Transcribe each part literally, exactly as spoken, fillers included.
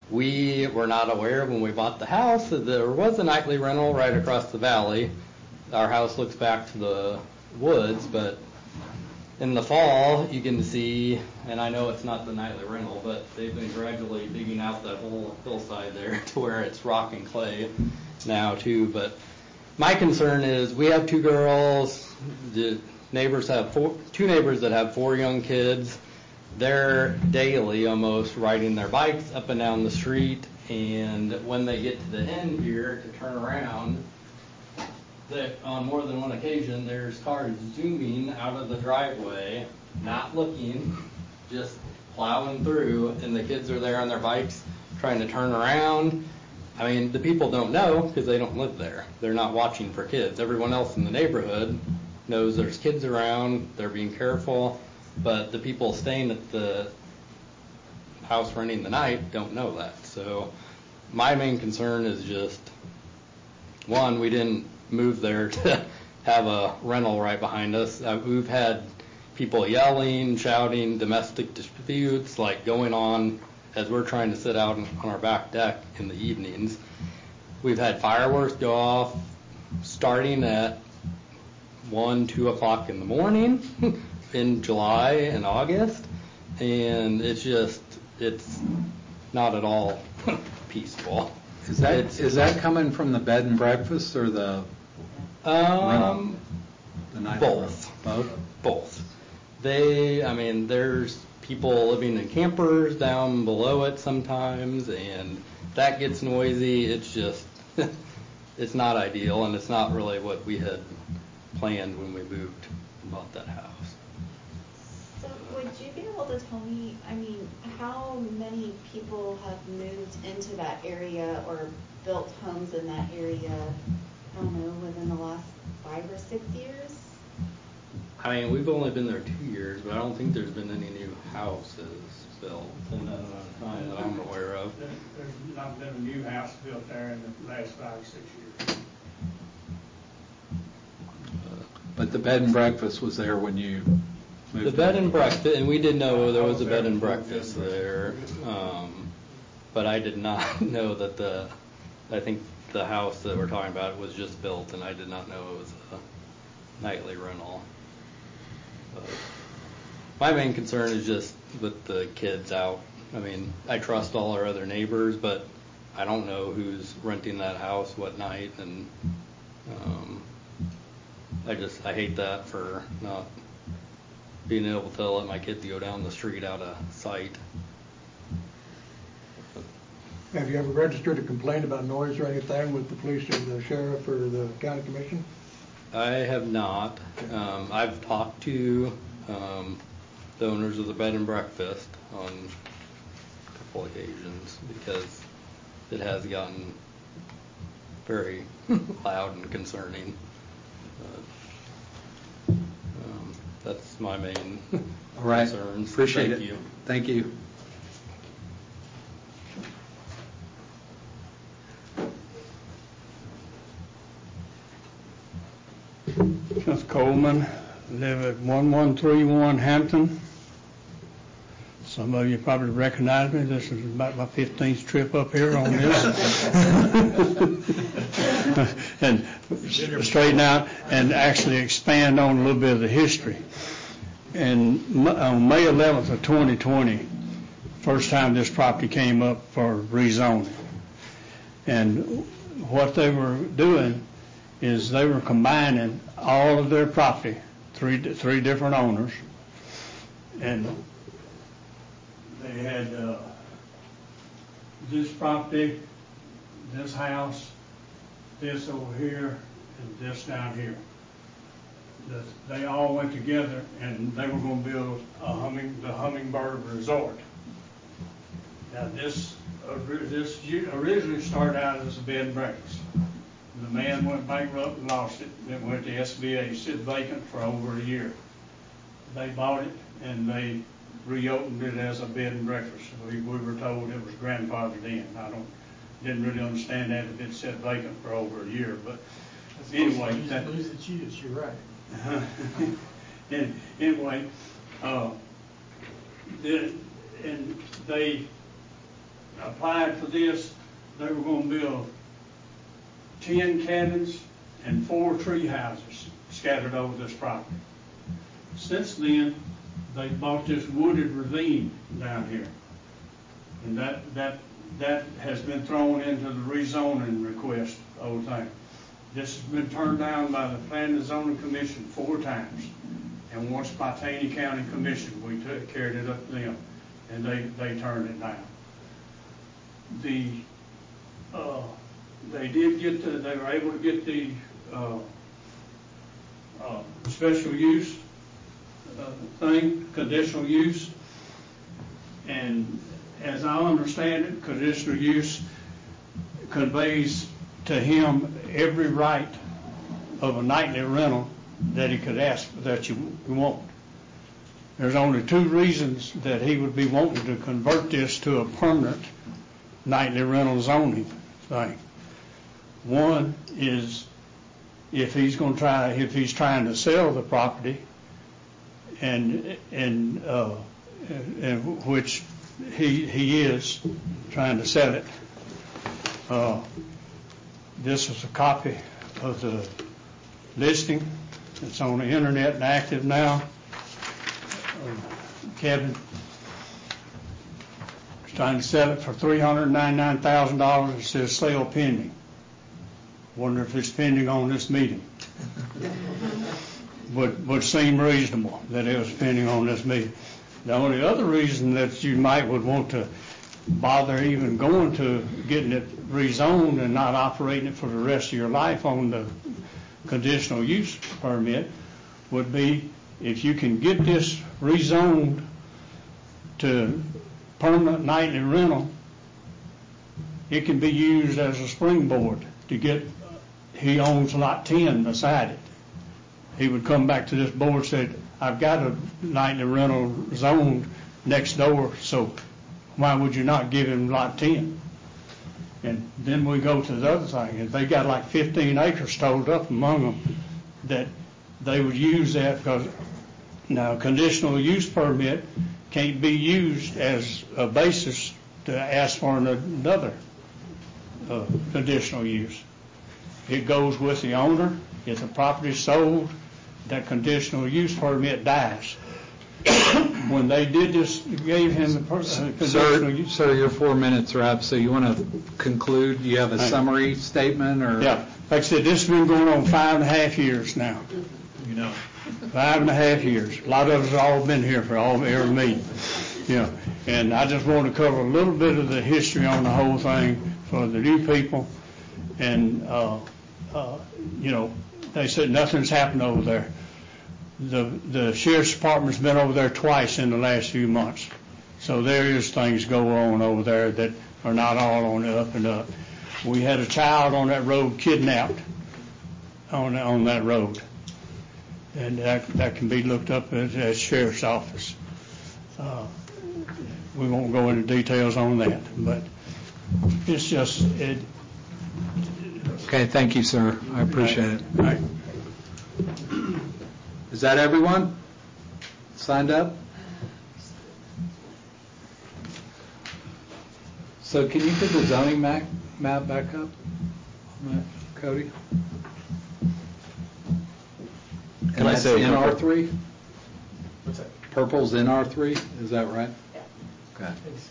We were not aware when we bought the house that there was a nightly rental right across the valley. Our house looks back to the woods, but in the fall you can see, and I know it's not the nightly rental, but they've been gradually digging out that whole hillside there to where it's rock and clay now too. But my concern is we have two girls, the neighbors have four, two neighbors that have four young kids. They're daily almost riding their bikes up and down the street, and when they get to the end here to turn around, that on more than one occasion there's cars zooming out of the driveway, not looking, just plowing through, and the kids are there on their bikes trying to turn around. I mean, the people don't know because they don't live there. They're not watching for kids. Everyone else in the neighborhood knows there's kids around, they're being careful, but the people staying at the house renting the night don't know that. So my main concern is just, one, we didn't move there to have a rental right behind us. Uh, we've had people yelling, shouting, domestic disputes like going on as we're trying to sit out on our back deck in the evenings. We've had fireworks go off starting at one, two o'clock in the morning in July and August, and it's just, it's not at all peaceful. Is that it's, is that coming from the bed and breakfast or the um the night both both both they I mean there's people living in campers down below it sometimes, and that gets noisy. It's just it's not ideal, and it's not really what we had planned when we moved and bought that house. So would you be able to tell me, I mean, how many people have moved into that area or built homes in that area, I don't know, within the last five or six years? I mean, we've only been there two years, but I don't think there's been any new houses built in that amount of time that I'm aware of. There, there's not been a new house built there in the last five or six years. But the bed and breakfast was there when you moved. The bed and breakfast, and we did know there was a bed and breakfast there, um, but I did not know that the, I think the house that we're talking about was just built, and I did not know it was a nightly rental. But my main concern is just with the kids out. I mean, I trust all our other neighbors, but I don't know who's renting that house what night, and um, I just, I hate that for not being able to let my kids go down the street out of sight. Have you ever registered a complaint about noise or anything with the police or the sheriff or the county commission? I have not. Um, I've talked to um, the owners of the bed and breakfast on a couple occasions because it has gotten very loud and concerning. Uh, um, that's my main All right. concerns. Appreciate Thank it. you. Thank you. Kenneth Coleman, live at one one three one Hampton. Some of you probably recognize me. This is about my fifteenth trip up here on this. And straighten out and actually expand on a little bit of the history. And on May eleventh of twenty twenty, first time this property came up for rezoning. And what they were doing is they were combining all of their property, three three different owners, and they had uh, this property, this house, this over here, and this down here. The, they all went together, and they were going to build a humming, the Hummingbird Resort. Now this uh, this originally started out as a bed and breakfast. The man went bankrupt and lost it. It went to S B A, sit vacant for over a year. They bought it and they reopened it as a bed and breakfast. We, we were told it was grandfathered in. I don't, didn't really understand that if it sat vacant for over a year, but That's anyway. Lose, That, lose the cheese, you're right. and anyway, uh, the, and they applied for this, they were gonna build ten cabins and four tree houses scattered over this property. Since then, they bought this wooded ravine down here. And that, that, that has been thrown into the rezoning request, the whole thing. This has been turned down by the Planning and Zoning Commission four times. And once by Taney County Commission, we took, carried it up to them, and they, they turned it down. The, uh, they did get the, they were able to get the, uh, uh, special use, uh, thing, conditional use. And as I understand it, conditional use conveys to him every right of a nightly rental that he could ask that you want. There's only two reasons that he would be wanting to convert this to a permanent nightly rental zoning thing. One is if he's going to try, if he's trying to sell the property, and and uh, and which he he is trying to sell it. Uh, this is a copy of the listing. It's on the internet and active now. Uh, Kevin is trying to sell it for three hundred ninety-nine thousand dollars. It says sale pending. Wonder if it's pending on this meeting. Would would seem reasonable that it was pending on this meeting. The only other reason that you might would want to bother even going to getting it rezoned and not operating it for the rest of your life on the conditional use permit would be if you can get this rezoned to permanent nightly rental, it can be used as a springboard to get, he owns lot ten beside it. He would come back to this board and say, I've got a nightly rental zoned next door, so why would you not give him lot ten? And then we go to the other thing. If they got like fifteen acres stored up among them, that they would use that because now conditional use permit can't be used as a basis to ask for another uh, conditional use. It goes with the owner. If the property is sold, that conditional use permit dies. When they did this, gave him the per- uh, conditional Sir, use. sir, your four minutes are up, so you want to conclude? You have a Right. summary statement, or? Yeah, like I said, this has been going on five and a half years now. You know. Five and a half years. A lot of us have all been here for all every meeting. Yeah, and I just want to cover a little bit of the history on the whole thing for the new people. And, uh, uh, you know, they said nothing's happened over there. The the sheriff's department's been over there twice in the last few months. So there is things go on over there that are not all on the up and up. We had a child on that road kidnapped on on that road. And that, that can be looked up at the sheriff's office. Uh, we won't go into details on that, but it's just, it. Okay, thank you, sir. I appreciate it. Right. Is that everyone signed up? So can you put the zoning map, map back up, Cody? Can And I that's say a in couple- R three? What's that? Purple's in R three, is that right? Yeah. Okay.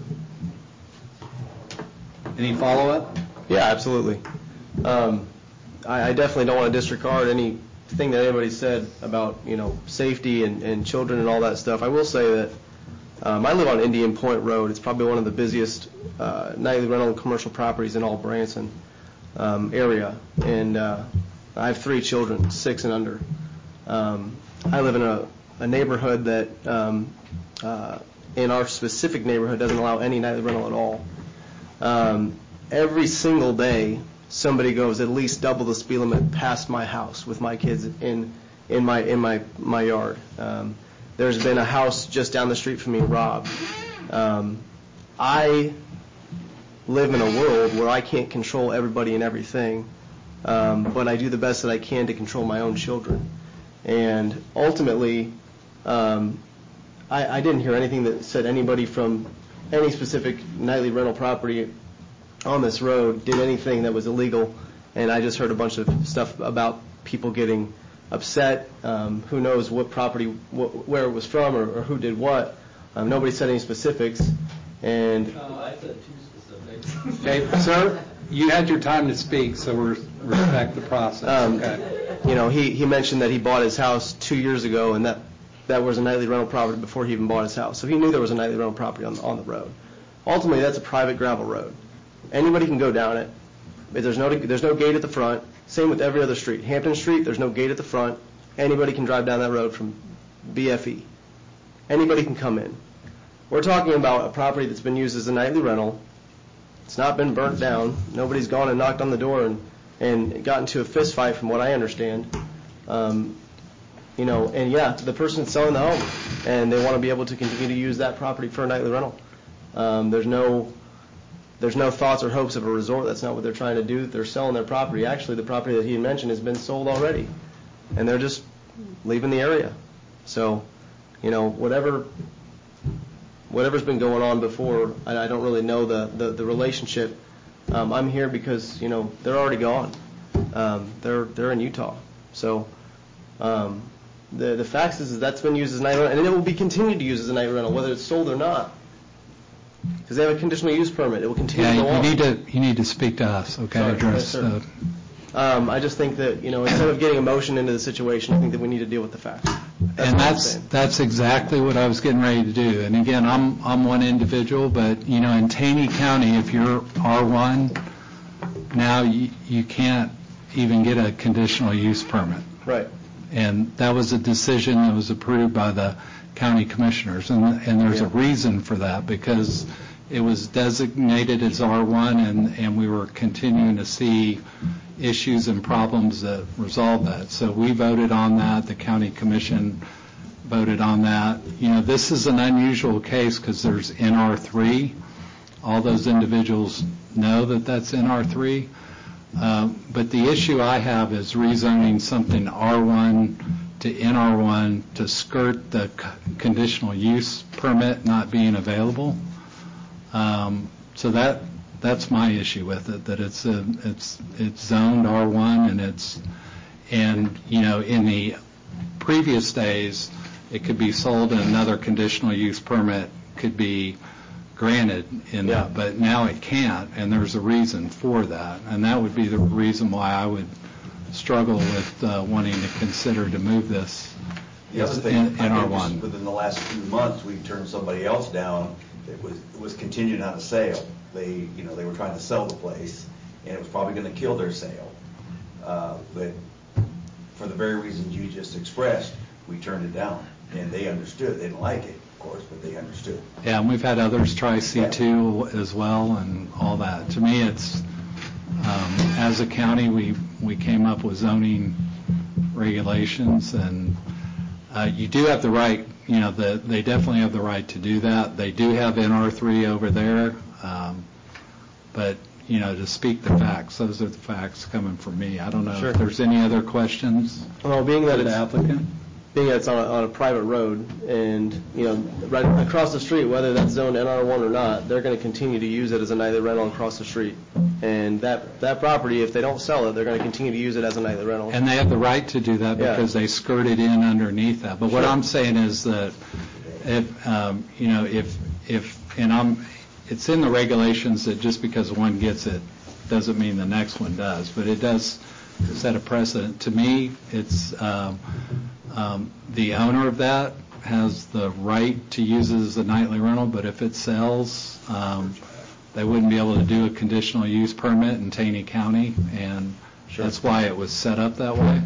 Any follow-up? Yeah, absolutely. Um, I, I definitely don't want to disregard anything that anybody said about, you know, safety and, and children and all that stuff. I will say that um, I live on Indian Point Road. It's probably one of the busiest uh, nightly rental commercial properties in all Branson um, area. And uh, I have three children, six and under. Um, I live in a, a neighborhood that, um, uh, in our specific neighborhood, doesn't allow any nightly rental at all. Um, every single day, somebody goes at least double the speed limit past my house with my kids in in my in my my yard. Um, there's been a house just down the street from me robbed. Um, I live in a world where I can't control everybody and everything, um, but I do the best that I can to control my own children. And ultimately, um, I, I didn't hear anything that said anybody from any specific nightly rental property on this road did anything that was illegal, and I just heard a bunch of stuff about people getting upset. Um, who knows what property, wh- where it was from, or, or who did what. Um, nobody said any specifics, and Uh, I said two specifics. Okay, sir, you had your time to speak, so we respect the process. um, Okay. you know, he, he mentioned that he bought his house two years ago, and that that was a nightly rental property before he even bought his house. So he knew there was a nightly rental property on on the road. Ultimately, that's a private gravel road. Anybody can go down it. But there's no there's no gate at the front. Same with every other street. Hampton Street, there's no gate at the front. Anybody can drive down that road from B F E. Anybody can come in. We're talking about a property that's been used as a nightly rental. It's not been burnt down. Nobody's gone and knocked on the door and, and got into a fist fight, from what I understand. Um, you know, and yeah, the person's selling the home, and they want to be able to continue to use that property for a nightly rental. Um, there's no There's no thoughts or hopes of a resort. That's not what they're trying to do. They're selling their property. Actually, the property that he had mentioned has been sold already, and they're just leaving the area. So, you know, whatever, whatever's been going on before, I, I don't really know the, the, the relationship. Um, I'm here because, you know, they're already gone. Um, they're they're in Utah. So um, the the fact is, is that's been used as a night rental, and it will be continued to use as a night rental, whether it's sold or not. Because they have a conditional use permit. It will continue Yeah, to go you on. need to, you need to speak to us, okay? Sorry, Address, yes, sir. uh, Um, I just think that, you know, instead of getting emotion into the situation, I think that we need to deal with the facts. That's And what I'm that's, saying. that's exactly what I was getting ready to do. And again, I'm, I'm one individual, but, you know, in Taney County, if you're R one, now you, you can't even get a conditional use permit. Right. And that was a decision that was approved by the county commissioners. And, and there's a Yeah. reason for that, because it was designated as R one, and, and we were continuing to see issues and problems that resolve that. So we voted on that. The county commission voted on that. You know, this is an unusual case because there's N R three. All those individuals know that that's N R three. Um, but the issue I have is rezoning something R one to N R one to skirt the c- conditional use permit not being available. Um, so that that's my issue with it, that it's a, it's it's zoned R one, and it's and you know in the previous days it could be sold and another conditional use permit could be granted in Yeah. that, but now it can't, and there's a reason for that, and that would be the reason why I would struggle with uh, wanting to consider to move this The other as thing, in, in I R think was one. within the last few months, we turned somebody else down that was, was continuing on a sale. They, you know, they were trying to sell the place, and it was probably gonna kill their sale. Uh, But for the very reasons you just expressed, we turned it down, and they understood. They didn't like it, of course, but they understood. Yeah, and we've had others try C two as well and all that. To me, it's, um, as a county, we, we came up with zoning regulations, and uh, you do have the right, you know, the, they definitely have the right to do that. They do have N R three over there, um, but, you know, to speak the facts, those are the facts coming from me. I don't know Sure. if there's any other questions Well, being that for the it's applicant? being that it's on a, on a private road, and you know, right across the street, whether that's zoned N R one or not, they're going to continue to use it as a nightly rental across the street. And that that property, if they don't sell it, they're going to continue to use it as a nightly rental. And they have the right to do that Yeah. because they skirted in underneath that. But what Sure. I'm saying is that if, um, you know, if, if, and I'm, it's in the regulations that just because one gets it doesn't mean the next one does, but it does set a precedent. To me, it's, um, um, the owner of that has the right to use it as a nightly rental, but if it sells, um, they wouldn't be able to do a conditional use permit in Taney County, and Sure. that's why it was set up that way.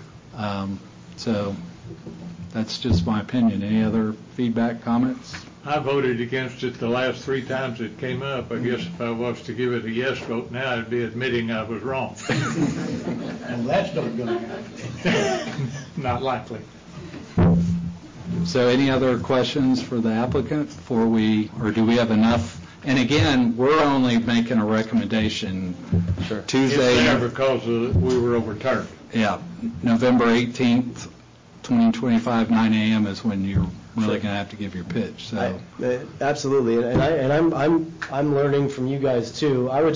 Um, so that's just my opinion. Any other feedback, comments? I voted against it the last three times it came up. I guess if I was to give it a yes vote now, I'd be admitting I was wrong. And that's not gonna happen. Not likely. So any other questions for the applicant before we, or do we have enough? And again, we're only making a recommendation Sure. Tuesday. It's there because of, we were overturned. Yeah, November eighteenth, twenty twenty-five, nine a.m. is when your really Sure. going to have to give your pitch, so. I- uh, Absolutely, and I, and I'm, I'm, I'm learning from you guys too. I would